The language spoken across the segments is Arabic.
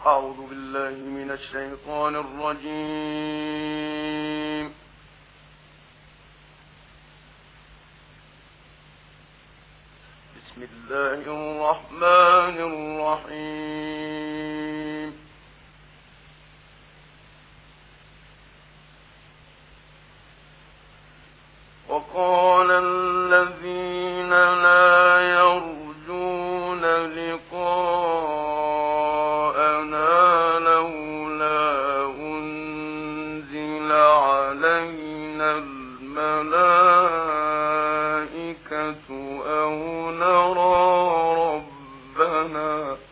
أعوذ بالله من الشيطان الرجيم. بسم الله الرحمن الرحيم. وقال الذين لا يرجون لقاءنا لولا أنزل علينا الملائكة أو نرى ربنا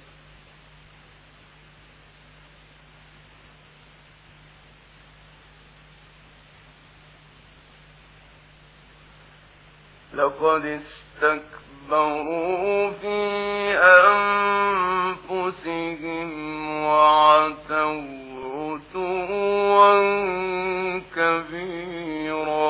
لقد استكبروا في أنفسهم وعتوا عتوا كبيرا.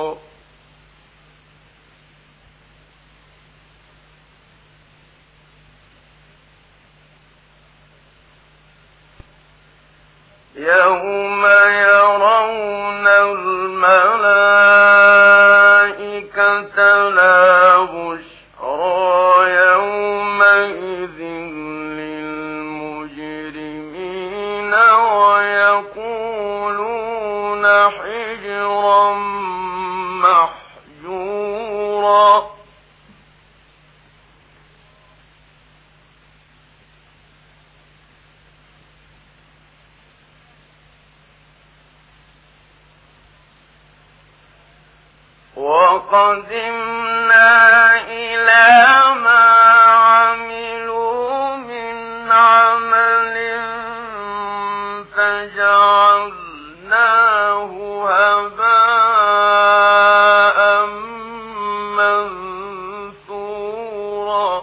يوم يرون الملائكة لا بشرى يومئذ للمجرمين ويقولون حجرا محجورا. وقدمنا إلى ما عملوا من عمل فجعلناه هباء منثورا.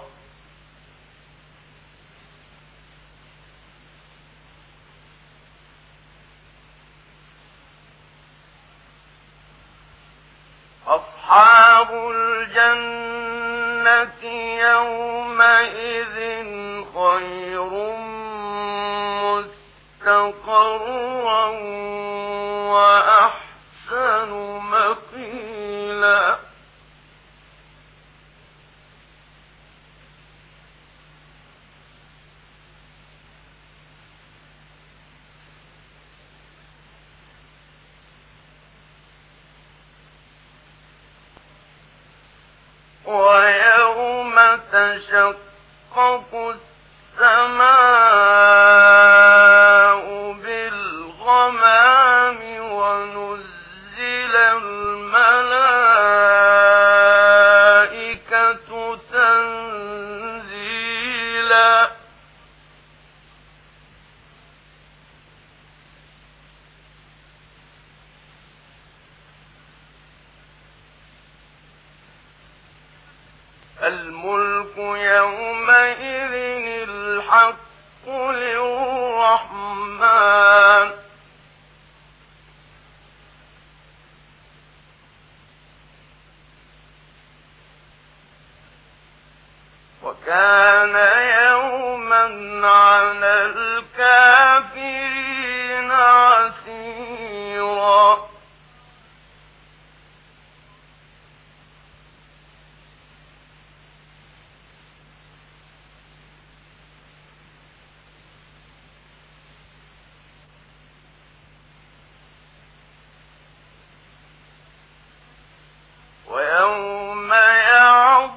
أصحاب الجنة يومئذ خير مستقرا وأحسن مقيلا. ويوم تشقق السماء بالغمام ونزل الملائكة تنزيلا. الملك يومئذ الحق للرحمن وكان يوما على الكافرين عسيرا. ويوم يعض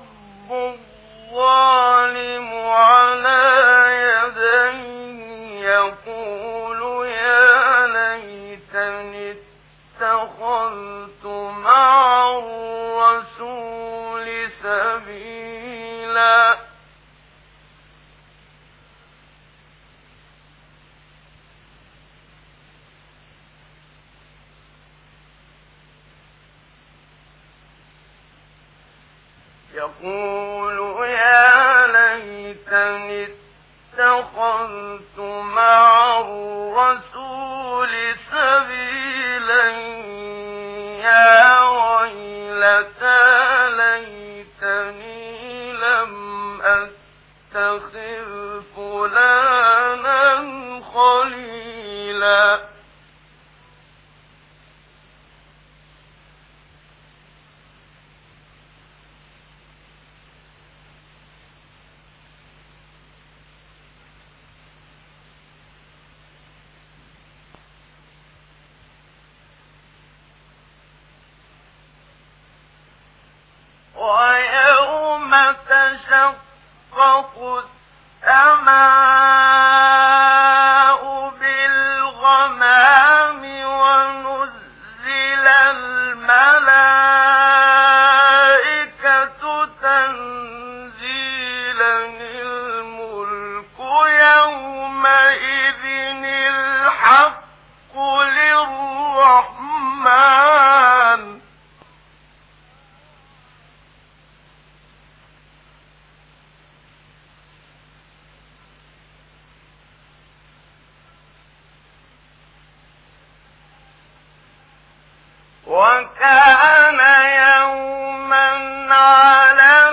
الظالم على يديه يقول يا ليتني اتخذت مع الرسول سبيلا. يقول يا ليتني اتخذت مع الرسول سبيلا يا ويلتى ليتني لم أتخذ فلانا خليلا. ويوم تشقق السماء بالغمام ونزل الملائكة تنزيلا الملك يومئذ الحق للرحمن وكان يوما على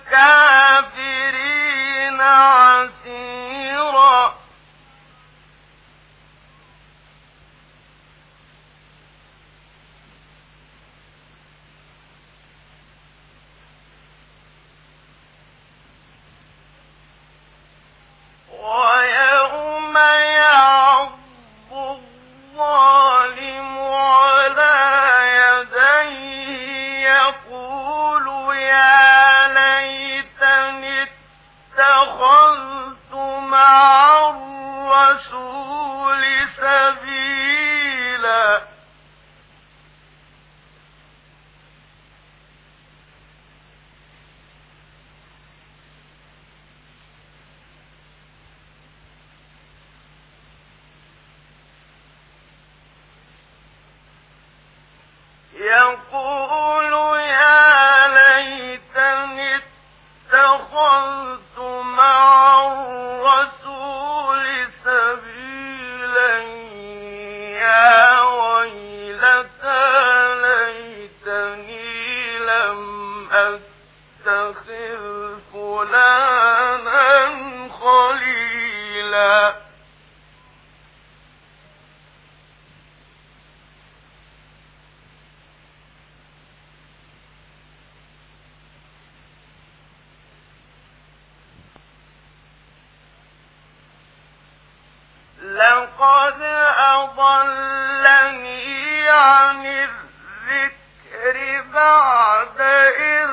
الكافرين عسيرا ويوم يعض الظالم على يقول يا ليتني اتخذت مع الرسول سبيلا يقول يا ليتني اتخذت مع الرسول سبيلا يا ويلتى ليتني لم أتخذ فلانا خليلا لقد أضلني عن الذكر بعد إذ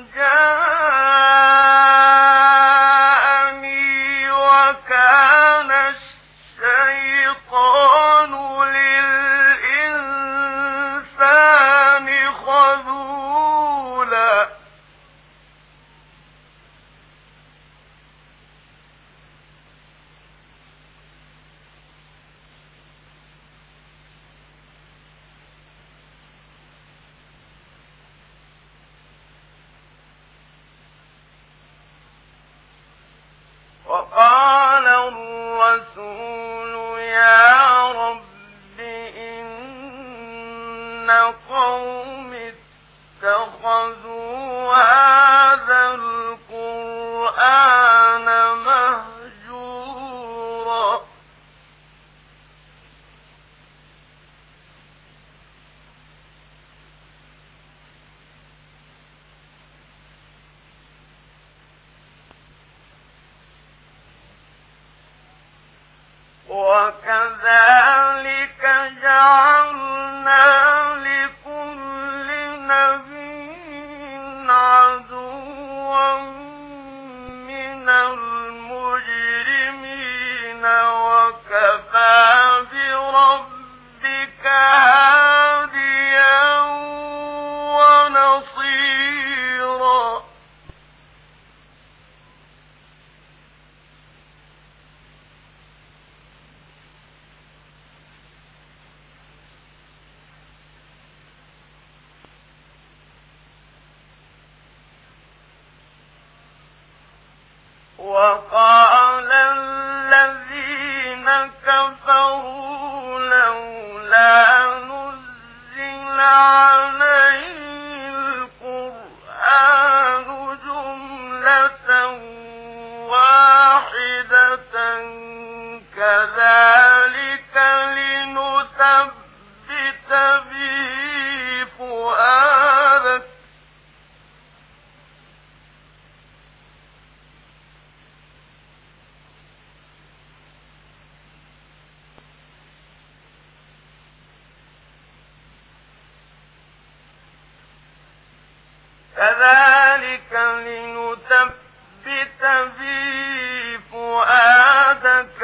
جاءني وكان الشيطان للإنسان خذولا وقال الرسول يا رب إن قوم اتخذوا هذا القرآن مهجورا وكذلك جعلنا لكل نبي عدوا من المجرمين وكفى بربك هاديا ونصيرا وقال الذين كفروا لولا نزل عليه القرآن جملة واحدة كذلك لنثبت به فؤادك كذلك لنثبت به فؤادك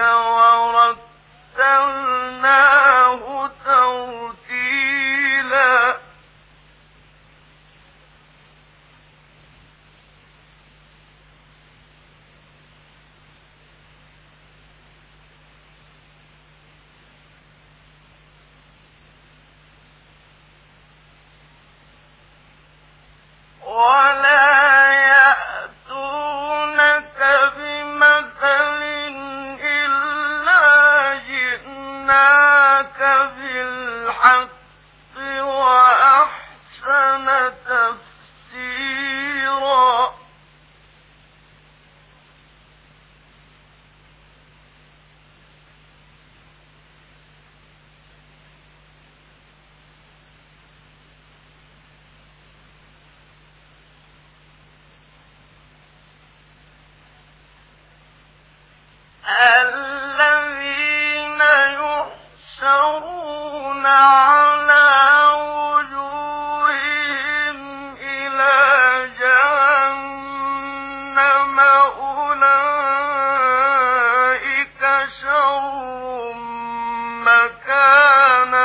ورتلناه ترتيلا ولا يأتونك بمثل إلا جئناك بالحق وأحسن تفسيرا الذين يحشرون على وجوههم إلى جهنم أولئك شر مكانا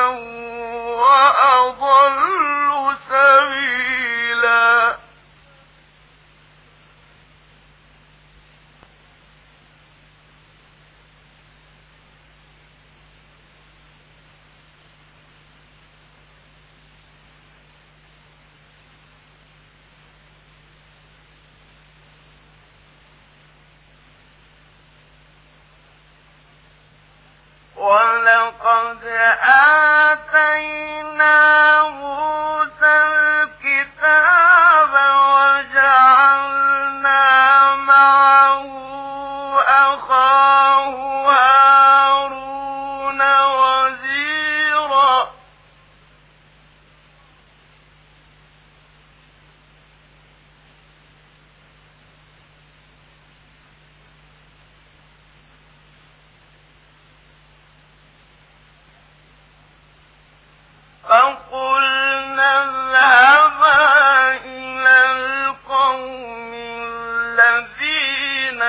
وأضل سبيلا ولقد آتينا موسى الكتاب وجعلنا معه أخاه هارون وزيرا فقلنا اذهبا إلى القوم الذين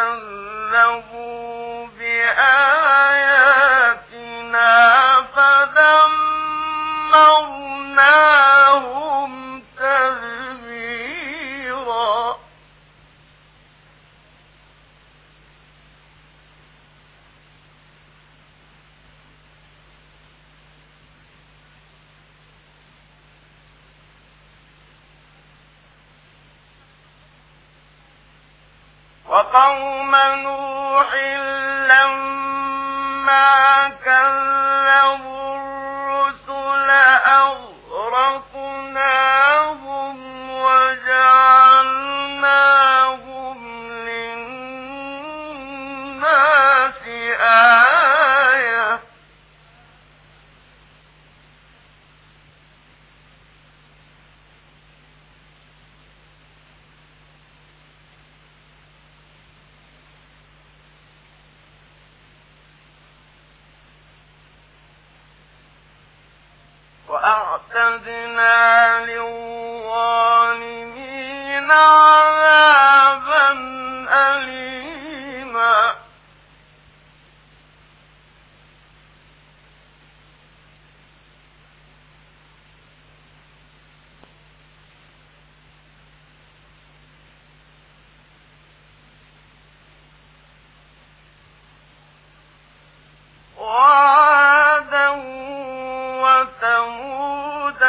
كذبوا بآياتنا فدمرناهم تدميرا وقوم نوح لما كذبوا الرسل أغرقناهم وجعلناهم للناس آية وأعتدنا للظالمين عذابا أليما وعادا وثمود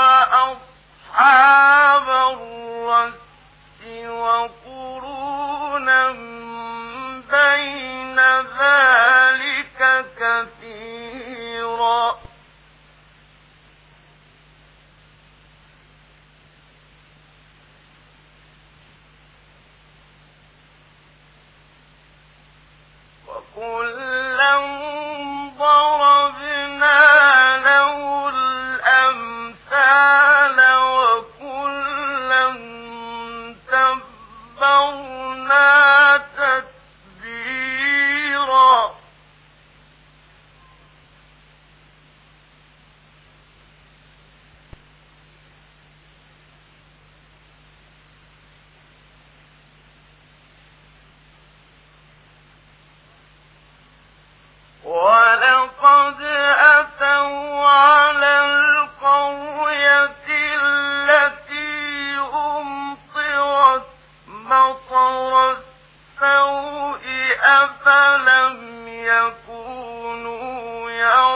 وأصحاب الرس وقرونا بين ذلك كثيرا وكلا ضربنا له الأمثال وكلا تبرنا تتبيرا قد أتوا على القرية التي أمطرت مطر السوء أفلم يكونوا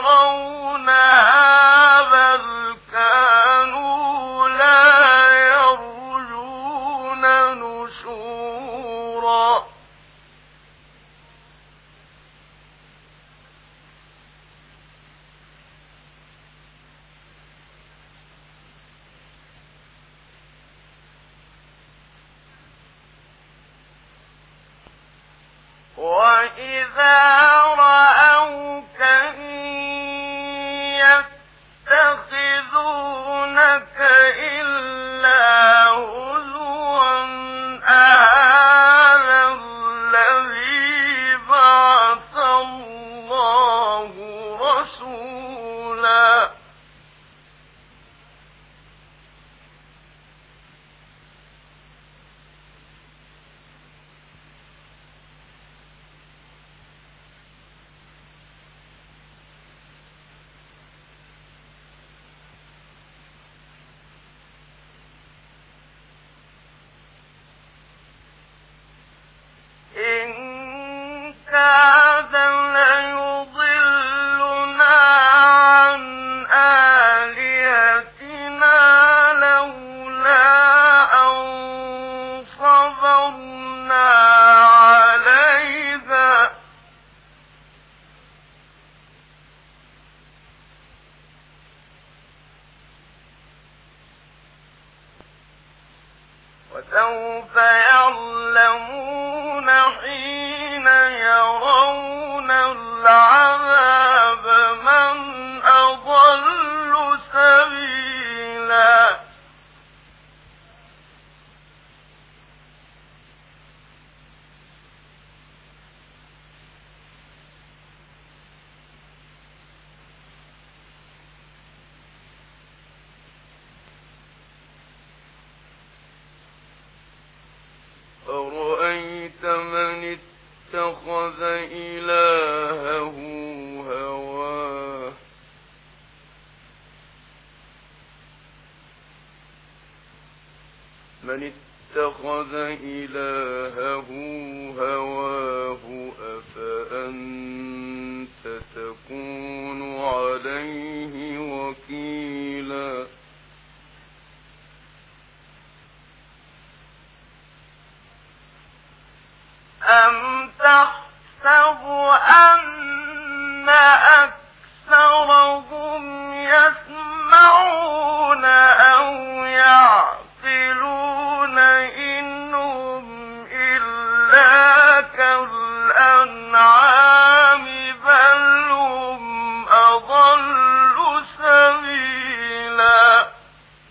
يرونها بل كانوا لا يرجون نشورا وَإِذَا رَأَوْكَ إِن يَتَّخِذُونَكَ إِلَّا هُزُوًا أَهَٰذَا الَّذِي بَعَثَ اللَّهُ رَسُولًا إِن كَادَ لَيُضِلُّنَا عَنْ آلِهَتِنَا لَوْلَا أَن صَبَرْنَا عَلَيْهَا وَسَوْفَ يَعْلَمُونَ حِينَ يَرَوْنَ الْعَذَابَ مَنْ أَضَلُّ سَبِيلًا أَرَأَيْتَ مَنِ اتَّخَذَ إِلَٰهَهُ هَوَاهُ أَفَأَنتَ تَكُونُ عَلَيْهِ وَكِيلًا أَمْ تَحْسَبُ أَنَّ أَكْثَرَهُمْ يَسْمَعُونَ أَوْ يَعْقِلُونَ إِنْ هُمْ إِلَّا كَالْأَنْعَامِ بَلْ هُمْ أَضَلُّ سَبِيلًا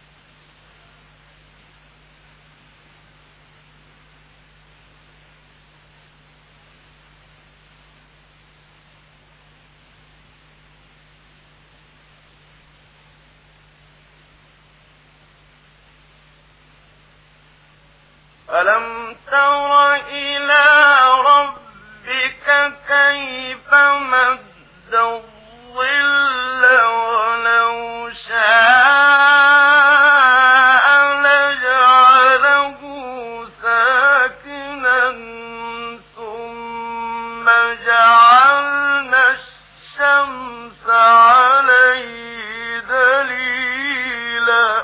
أَلَمْ تَرَ إِلَىٰ رَبِّكَ كَيْفَ مَدَّ الظِّلَّ وَلَوْ شَاءَ لَجَعَلَهُ سَاكِنًا ثُمَّ جَعَلْنَا الشَّمْسَ عَلَيْهِ دَلِيلًا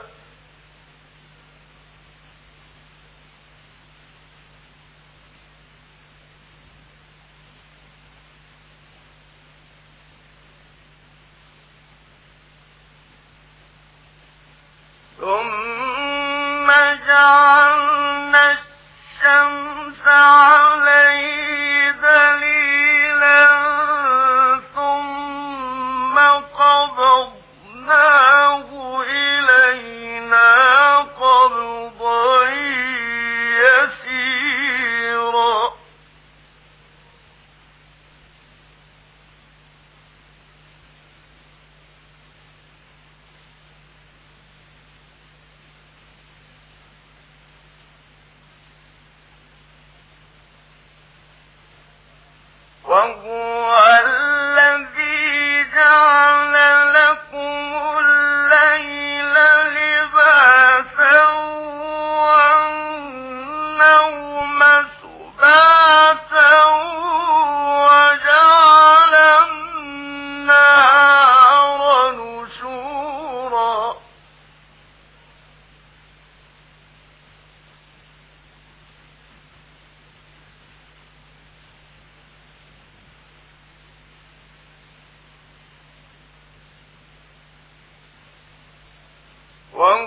ثُمَّ جَعَلْنَا الشَّمْسَ عَلَيْهِ دَلِيلًا ثُمَّ قَبَضْنَاهُ إِلَيْنَا قَبْضًا يَسِيرًا وَهُوَ الَّذِي جَعَلَ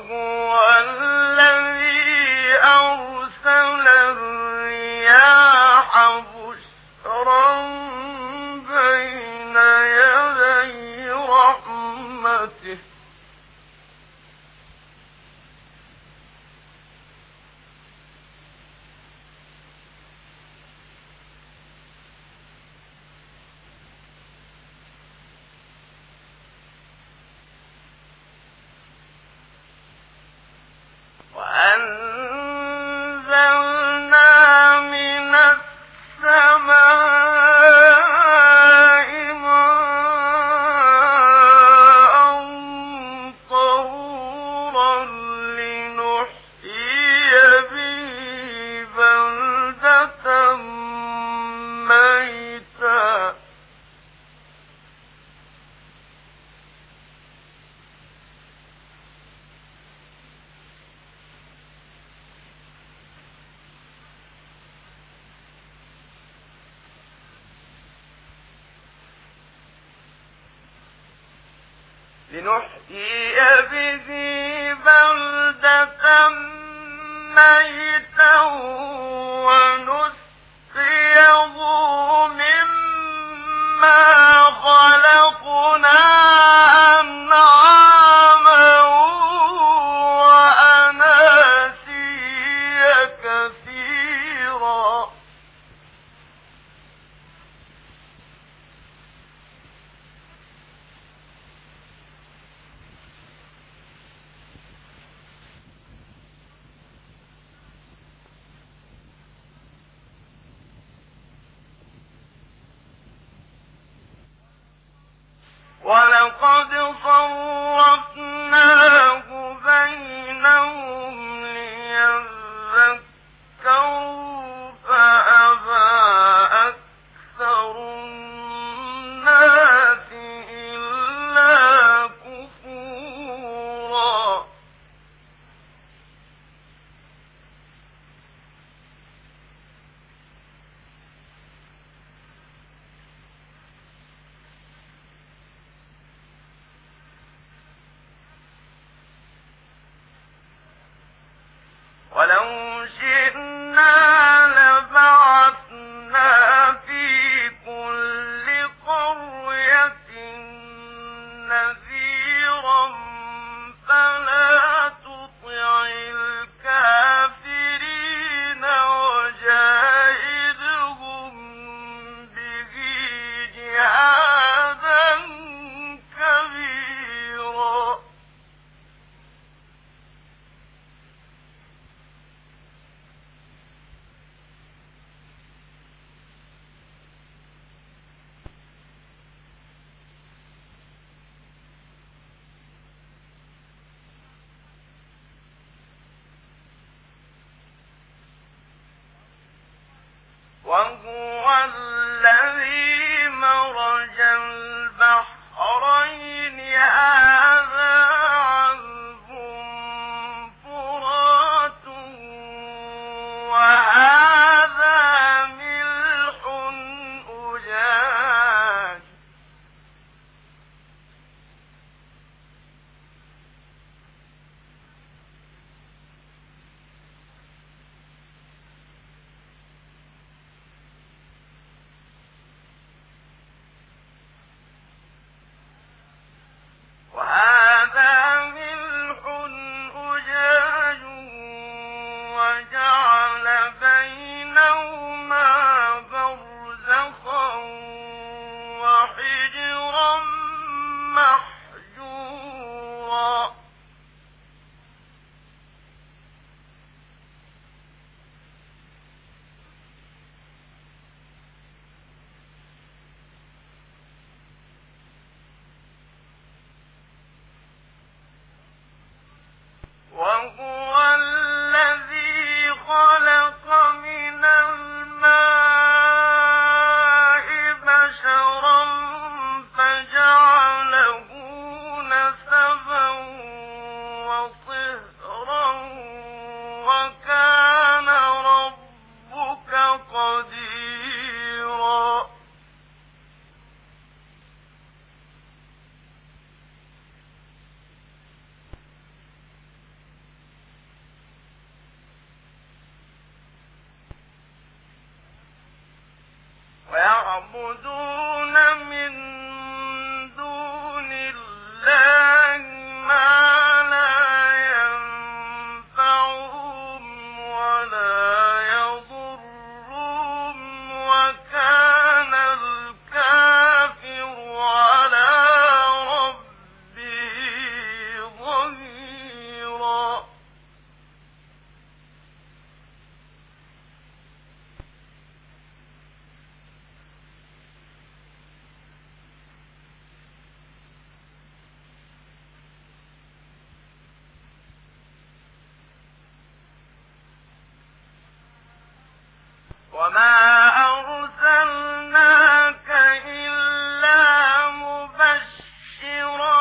وهو الذي أرسل الرياح بشرا بين يدي رحمته وأنزلنا من السماء ماء طهورا لنحيي به بلدة ميتا ميتا ونسقيه مما خلقنا أنعاما وأناسيا كثيرا ولقد صرفناه بينهم ليذكروا فأبى أكثر الناس إلا كفورا ولو شئنا لبعثنا في كل قرية نذيرا فلا تطع الكافرين وجاهدهم به جهادا كبيرا وهو الذي مرج البحرين هذا عذب فرات وهذا ملح أجاج وجعل بينهما برزخا وحجرا محجورا وهو الذي خلق من الماء بشرا فجعله نسبا وصهرا وكان ربك قديرا ويعبدون من دون الله ما لا ينفعهم ولا يضرهم وكان الكافر على ربه ظهيرا وما أرسلناك إلا مبشرا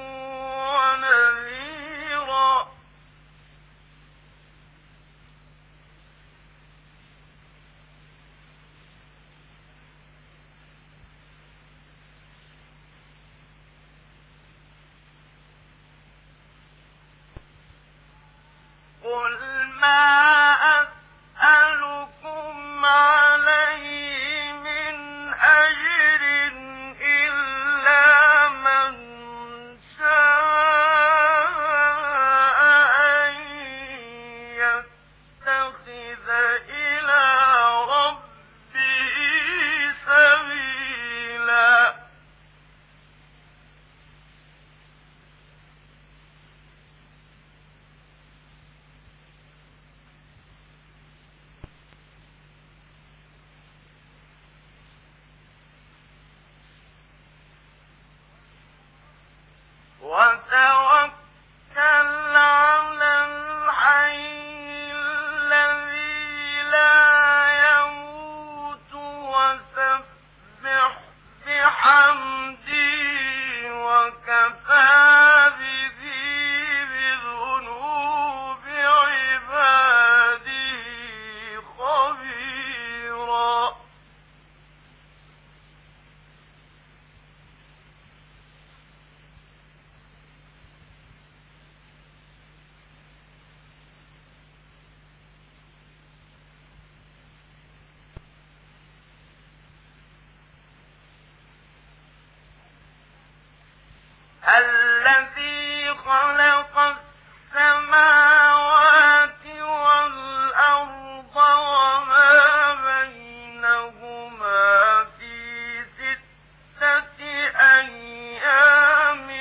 ونذيرا قل ما أسألكم عليه من أجر إلا من شاء أن يتخذ إلى ربه سبيلا وتوكل على الحي الذي لا يموت وسبح بحمده وكفى به بذنوب عباده خبيرا الذي خلق السماوات والأرض وما بينهما في 6 أيام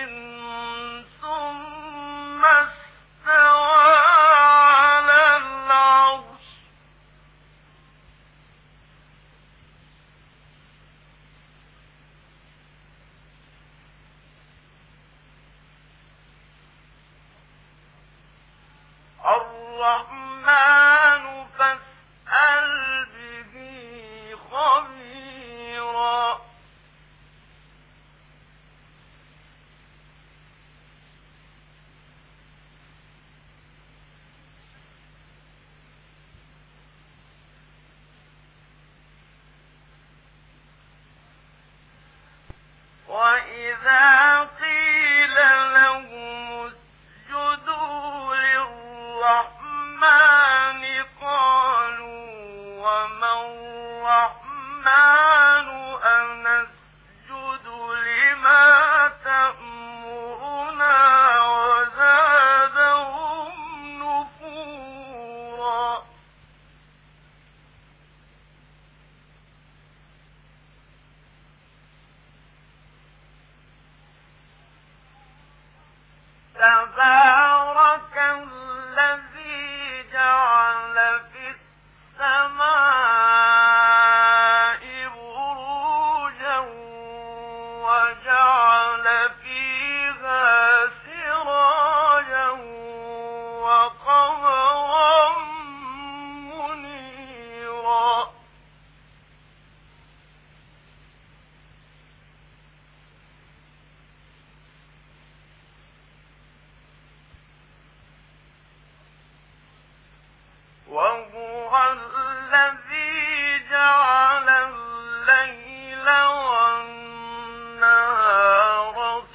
ثم استوى على العرش الرحمن فاسأل به خبيرا وإذا قيل لهم اسجدوا للرحمن قالوا وما الرحمن أنسجد لما تأمرنا وزادهم نفورا تبارك الذي جعل في السماء بروجا وجعل فيها سراجا وقمرا منيرا وهو الذي جعل الليل والنهار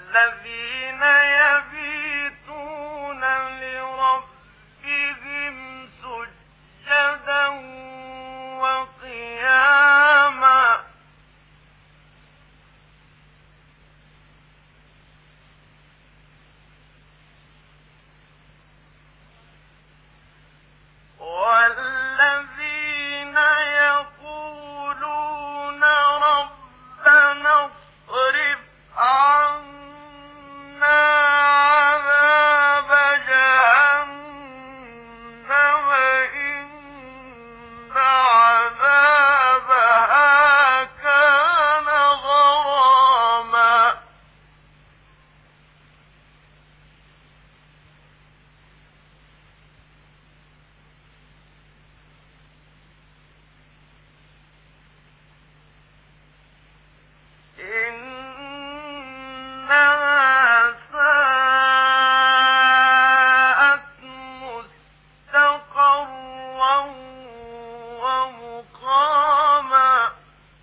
والذين يبيتون لربهم سجدا وقياما والذين يقولون ربنا اصرف عنا عذاب جهنم إن عذابها كان غراما إنها ساءت مستقرا ومقاما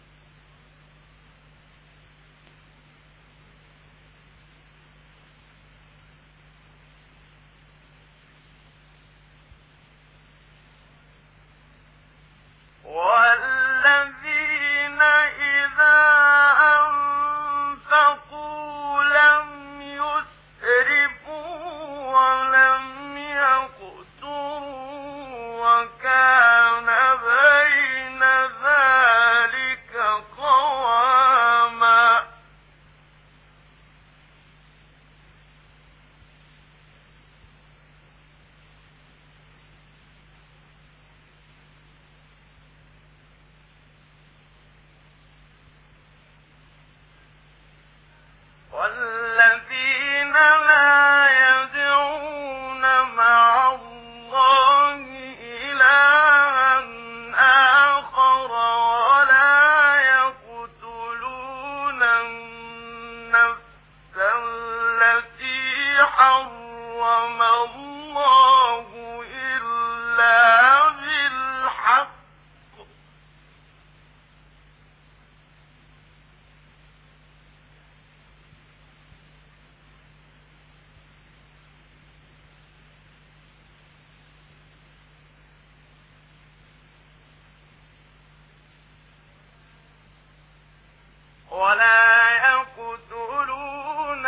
والذين إذا أنفقوا لم يسرفوا ولم يقتروا وكان بين ذلك قواما والذين لا يدعون مع الله إلها آخر ولا يقتلون النفس التي حرم الله إلا بالحق ولا يقتلون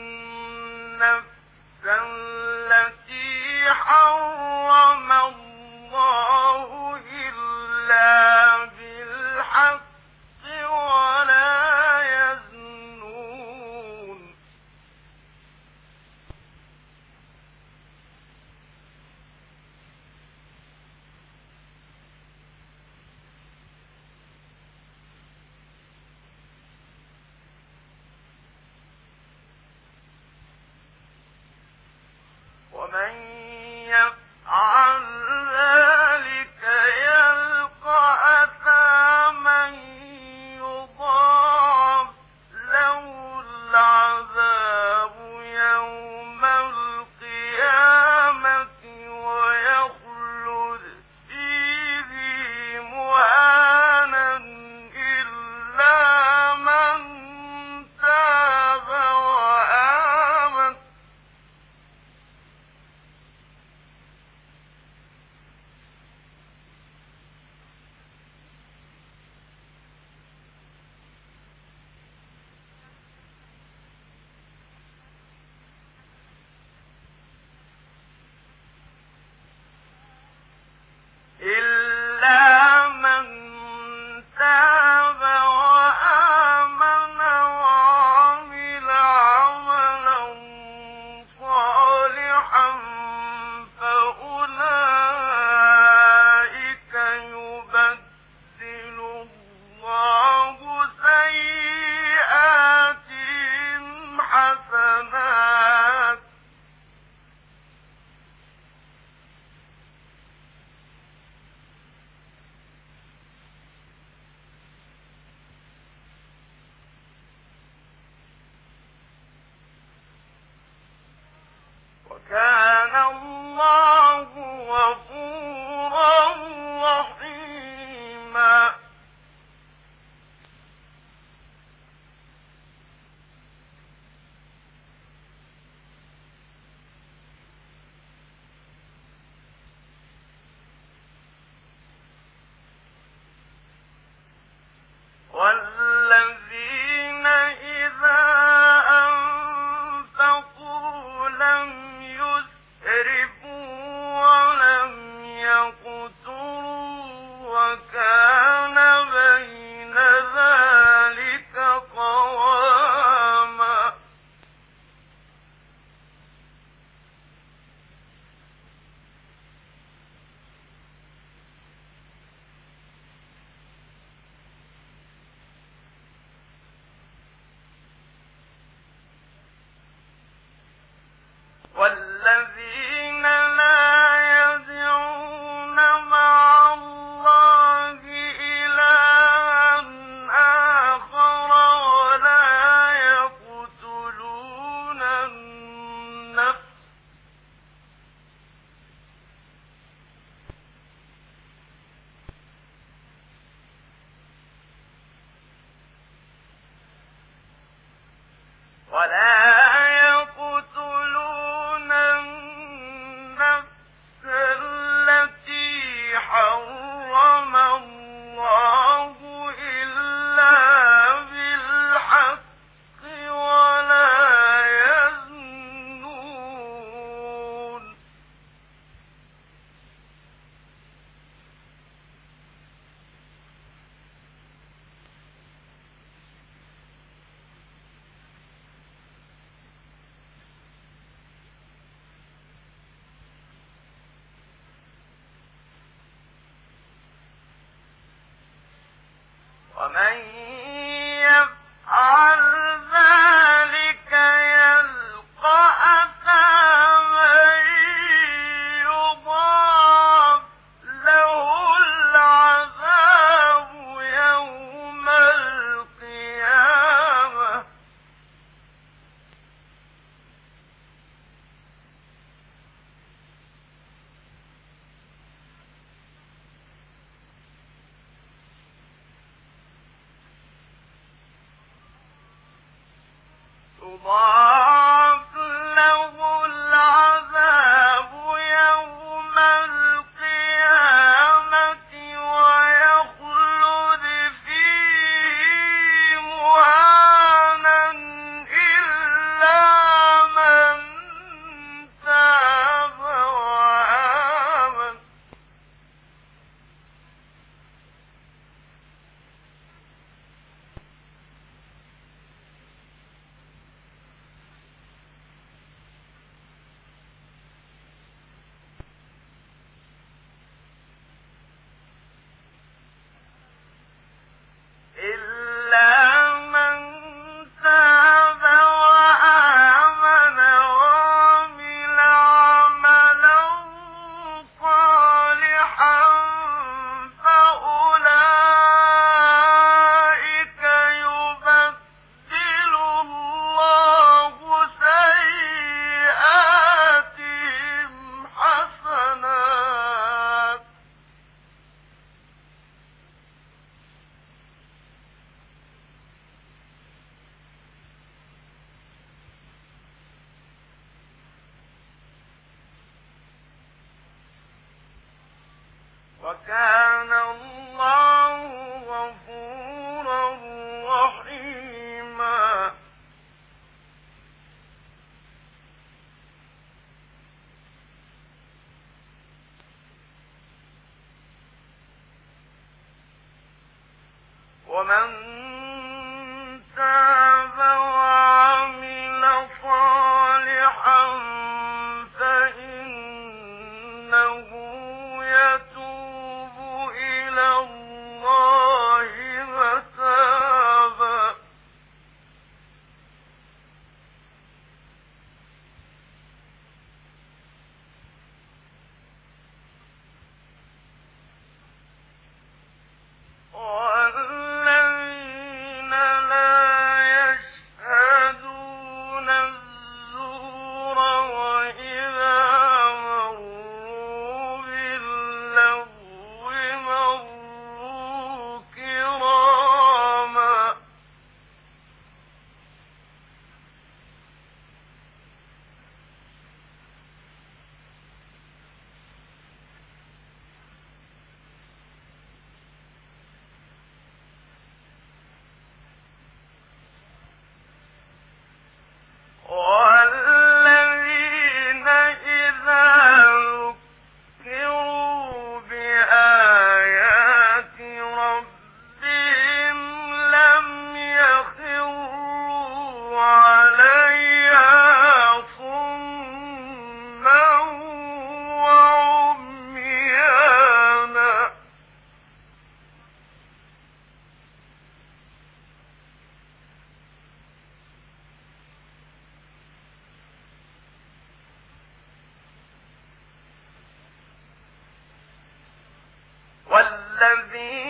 النفس التي حرم الله إلا بالحق ولا يزنون ومن يفعل ذلك يلقى أثاما يضاعف له العذاب يوم القيامة ويخلد فيه مهانا إلا من تاب وآمن إلا من تاب وآمن وعمل عملا صالحا فأولئك يبدل الله سيئاتهم حسنات وكان الله غفورا رحيما والذين إذا أنفقوا لم يسرفوا ولم يقتروا وكان بين ذلك قواما والذين لا يدعون مع الله إلها آخر ولا يقتلون النفس التي حرم الله إلا بالحق ولا يزنون ومن يفعل ذلك يلقى أثاما يضاعف له العذاب يوم القيامة يضاعف له العذاب يوم القيامة ويخلد فيه مهانا إلا من تاب وآمن وعمل عملا صالحا فأولئك يبدل الله سيئاتهم حسنات وكان الله غفورا رحيما ومن تاب وعمل صالحا فإنه يتوب إلى الله متابا والذين لا يشهدون الزور وإذا مروا باللغو مروا الذين